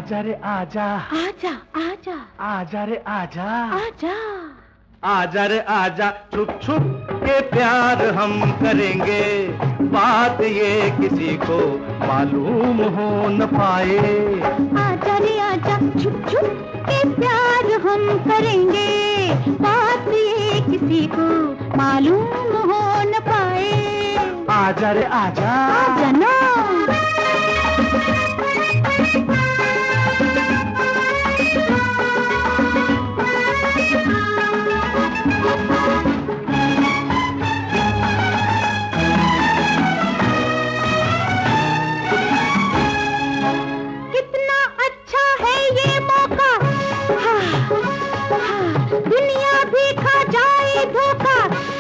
आजा रे आजा, आजा आजा, आजा रे आजा, आजा, आजा रे आजा, छुप छुप के प्यार हम करेंगे, बात ये किसी को मालूम हो न पाए। आजा रे आजा, छुप छुप के प्यार हम करेंगे, बात ये किसी को मालूम हो न पाए। आजा रे आजा, आजा ना। कितना अच्छा है ये मौका, दुनिया भी खा जाए धोखा।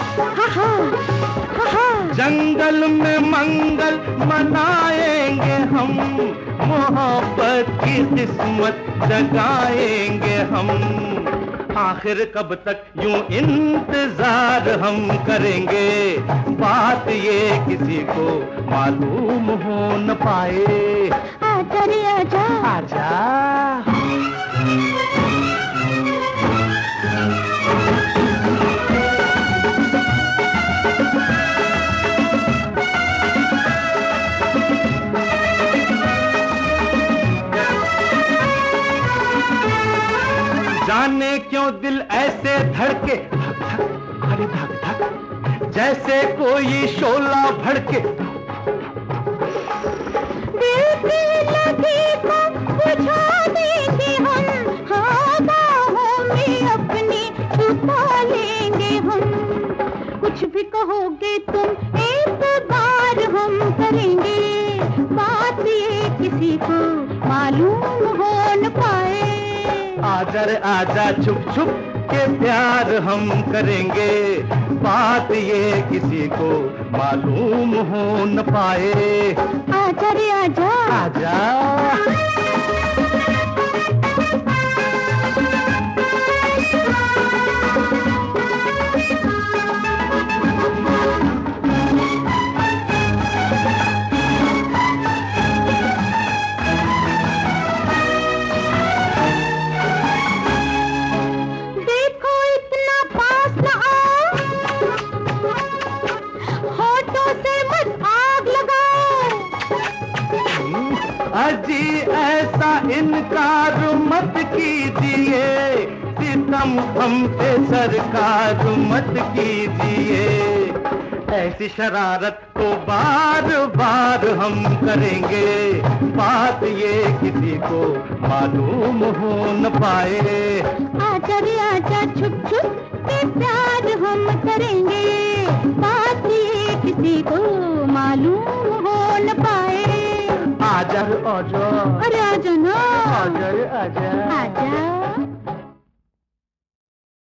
जंगल में मंगल मनाएंगे हम, मोहब्बत की किस्मत जगाएंगे हम। आखिर कब तक यूं इंतजार हम करेंगे, बात ये किसी को मालूम हो न पाए। आजा रे आजा, आजा, जाने क्यों दिल ऐसे धड़के, धक धक, अरे धक धक, जैसे कोई शोला भड़के। दिल की लगी को बुझा देंगे हम, हाँ बाहों में अपनी छुपा लेंगे हम। कुछ भी कहोगे तुम एक बार हम करेंगे, बात ये किसी को मालूम हो न पाए। आजा रे आजा, छुप छुप के प्यार हम करेंगे, बात ये किसी को मालूम हो न पाए। आजा रे आजा, आजा, अजी ऐसा इनकार मत कीजिए, सितम हम पे सरकार मत कीजिए। ऐसी शरारत तो बार बार हम करेंगे, बात ये किसी को मालूम हो न पाए। आजा रे आजा, छुप छुप के प्यार हम करेंगे, बात ये किसी को मालूम हो न पाए। आजा रे आजा, अरे आजा ना, आजा रे आजा, आजा।